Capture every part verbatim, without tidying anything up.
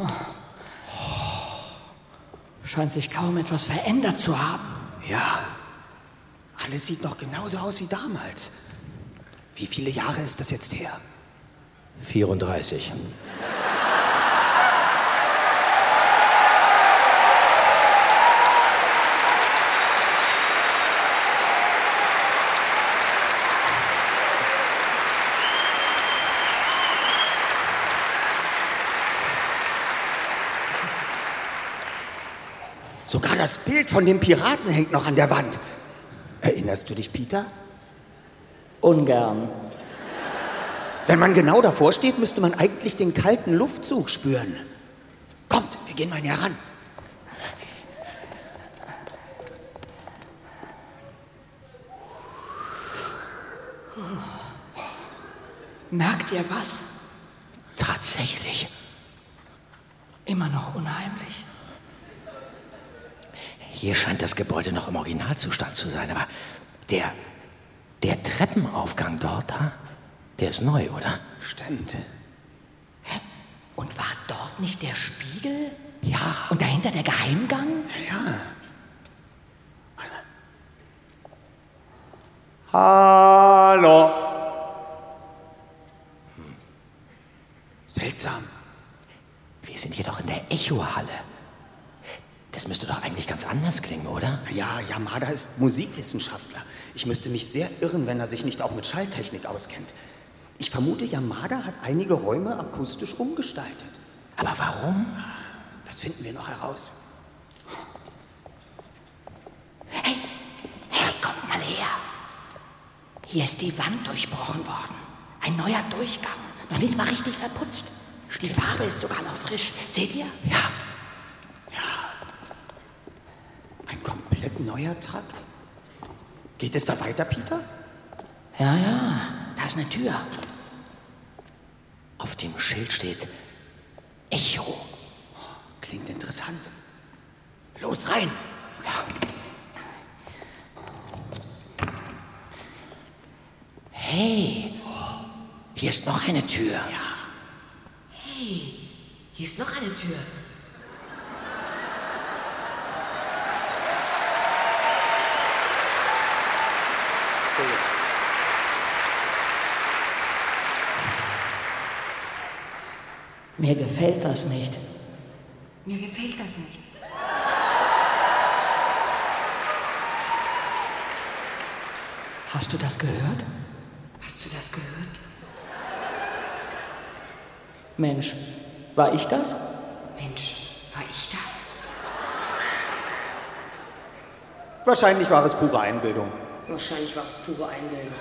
Scheint sich kaum etwas verändert zu haben. Ja, alles sieht noch genauso aus wie damals. Wie viele Jahre ist das jetzt her? vierunddreißig. Sogar das Bild von dem Piraten hängt noch an der Wand. Erinnerst du dich, Peter? Ungern. Wenn man genau davor steht, müsste man eigentlich den kalten Luftzug spüren. Kommt, wir gehen mal näher ran. Merkt ihr was? Tatsächlich. Immer noch unheimlich. Hier scheint das Gebäude noch im Originalzustand zu sein, aber der, der Treppenaufgang dort, da, der ist neu, oder? Stimmt. Hä? Und war dort nicht der Spiegel? Ja. Und dahinter der Geheimgang? Ja. Hallo. Hm. Seltsam. Wir sind hier doch in der Echohalle. Das müsste doch eigentlich ganz anders klingen, oder? Ja, Yamada ist Musikwissenschaftler. Ich müsste mich sehr irren, wenn er sich nicht auch mit Schalltechnik auskennt. Ich vermute, Yamada hat einige Räume akustisch umgestaltet. Aber warum? Das finden wir noch heraus. Hey, hey, kommt mal her. Hier ist die Wand durchbrochen worden. Ein neuer Durchgang. Noch nicht mal richtig verputzt. Die Farbe ist sogar noch frisch. Seht ihr? Ja. Ein komplett neuer Trakt. Geht es da weiter, Peter? Ja, ja. Da ist eine Tür. Auf dem Schild steht Echo. Klingt interessant. Los, rein! Ja. Hey, hier ist noch eine Tür. Ja. Hey, hier ist noch eine Tür. Mir gefällt das nicht. Mir gefällt das nicht. Hast du das gehört? Hast du das gehört? Mensch, war ich das? Mensch, war ich das? Wahrscheinlich war es pure Einbildung. Wahrscheinlich war es pure Einbildung.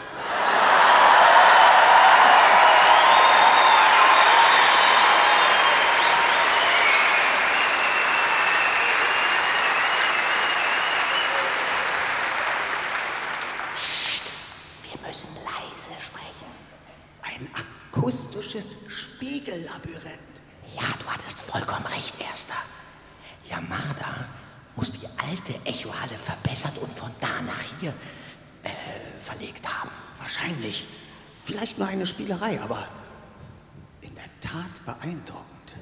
Akustisches Spiegellabyrinth. Ja, du hattest vollkommen recht, Erster. Yamada muss die alte Echohalle verbessert und von da nach hier äh, verlegt haben. Wahrscheinlich. Vielleicht nur eine Spielerei, aber in der Tat beeindruckend.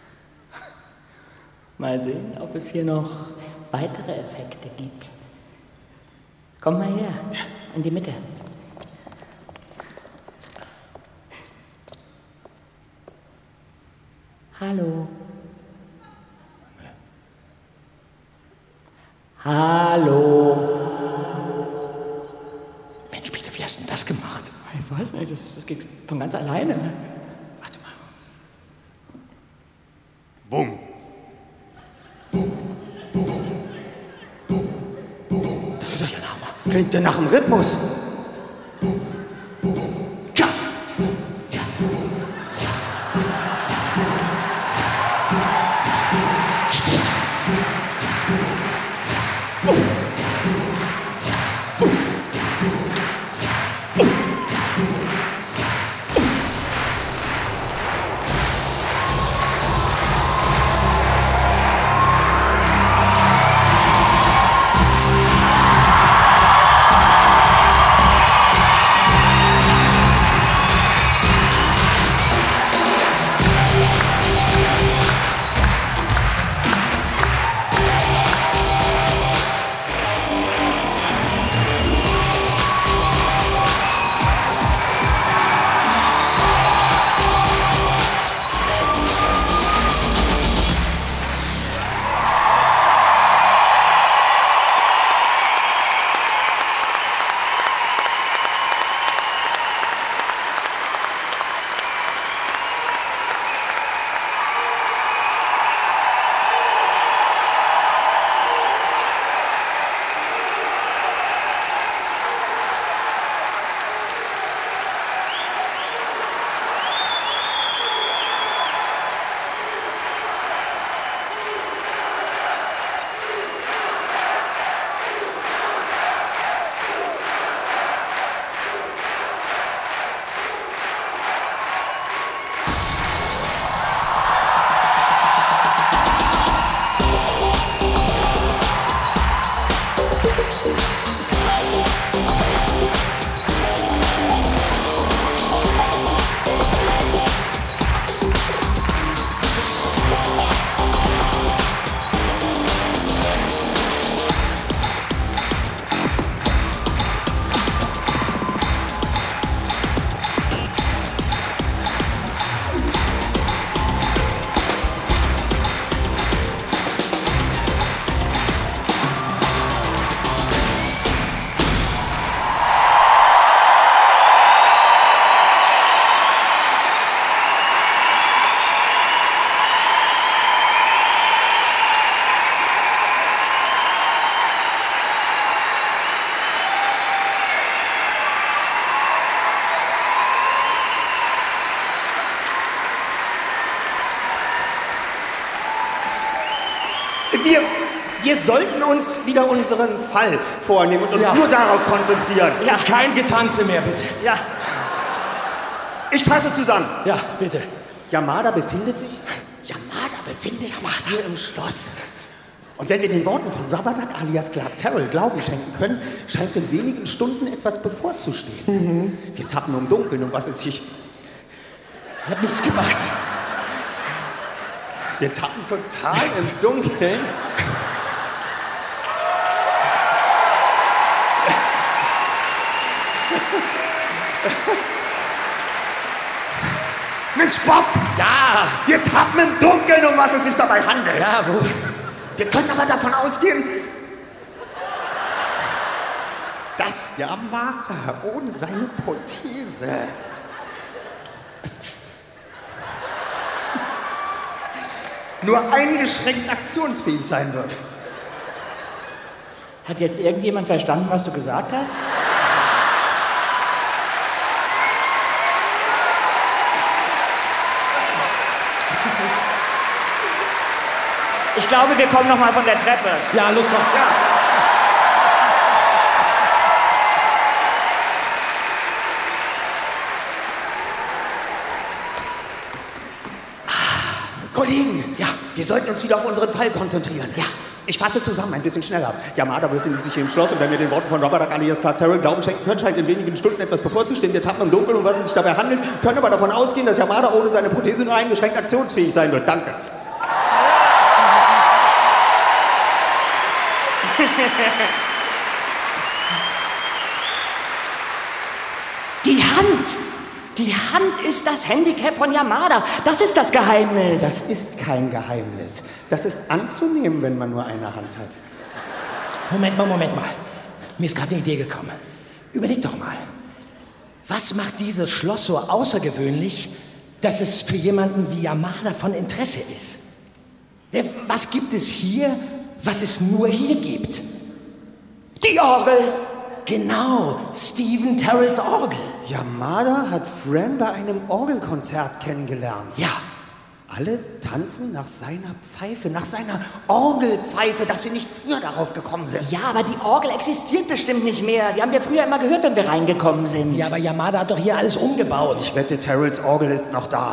Mal sehen, ob es hier noch weitere Effekte gibt. Komm mal her, in die Mitte. Hallo. Hallo. Mensch, Peter, wie hast du denn das gemacht? Ich weiß nicht, das, das geht von ganz alleine. Warte mal. Bumm. Das ist ja ein Hammer. Klingt ja nach dem Rhythmus. Wir, wir sollten uns wieder unseren Fall vornehmen und uns Ja. nur darauf konzentrieren. Ja. Kein Getanze mehr, bitte. Ja. Ich fasse zusammen. Ja, bitte. Yamada befindet sich, Yamada befindet sich hier im Schloss. Und wenn wir den Worten von Rubberduck alias Clark Terrell Glauben schenken können, scheint in wenigen Stunden etwas bevorzustehen. Mhm. Wir tappen im Dunkeln, um was es sich... Ich hab nichts gemacht. Wir tappen total ins Dunkeln. Mensch, Bob! Ja. Wir tappen im Dunkeln, um was es sich dabei handelt. Ja, wo? Wir können aber davon ausgehen, dass Yamada ohne seine Prothese nur eingeschränkt aktionsfähig sein wird. Hat jetzt irgendjemand verstanden, was du gesagt hast? Ich glaube, wir kommen noch mal von der Treppe. Ja, los, komm. Ja. Kollegen, ja, wir sollten uns wieder auf unseren Fall konzentrieren. Ja. Ich fasse zusammen, ein bisschen schneller. Yamada befindet sich hier im Schloss und wenn wir den Worten von Rubberduck alias Clark Terrell Glauben schenken können, scheint in wenigen Stunden etwas bevorzustehen. Wir tappen im Dunkeln, um was es sich dabei handelt, können aber davon ausgehen, dass Yamada ohne seine Prothese nur eingeschränkt aktionsfähig sein wird. Danke. Die Hand! Die Hand ist das Handicap von Yamada. Das ist das Geheimnis. Das ist kein Geheimnis. Das ist anzunehmen, wenn man nur eine Hand hat. Moment mal, Moment mal. Mir ist gerade eine Idee gekommen. Überleg doch mal. Was macht dieses Schloss so außergewöhnlich, dass es für jemanden wie Yamada von Interesse ist? Der- Was gibt es hier, was es nur hier gibt? Die Orgel! Genau, Stephen Terrells Orgel. Yamada hat Fran bei einem Orgelkonzert kennengelernt. Ja, Alle tanzen nach seiner Pfeife, nach seiner Orgelpfeife, dass wir nicht früher darauf gekommen sind. Ja, aber die Orgel existiert bestimmt nicht mehr. Die haben wir früher immer gehört, wenn wir reingekommen sind. ja, aber Yamada hat doch hier alles umgebaut. Ich wette, Terrells Orgel ist noch da.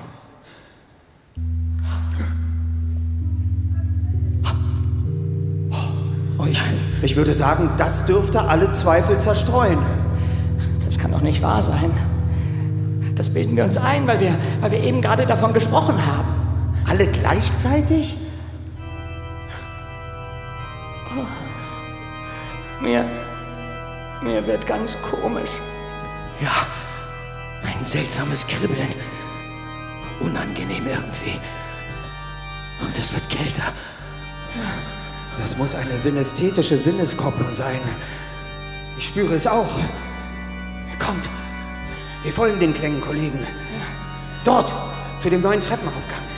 Oh, ich, Ich würde sagen, das dürfte alle Zweifel zerstreuen. Das kann doch nicht wahr sein. Das bilden wir uns ein, weil wir, weil wir eben gerade davon gesprochen haben. Alle gleichzeitig? Mir, mir wird ganz komisch. ja, ein seltsames Kribbeln. Unangenehm irgendwie. Und es wird kälter. Das muss eine synästhetische Sinneskopplung sein. Ich spüre es auch. Kommt, wir folgen den Klängen, Kollegen. Dort, zu dem neuen Treppenaufgang.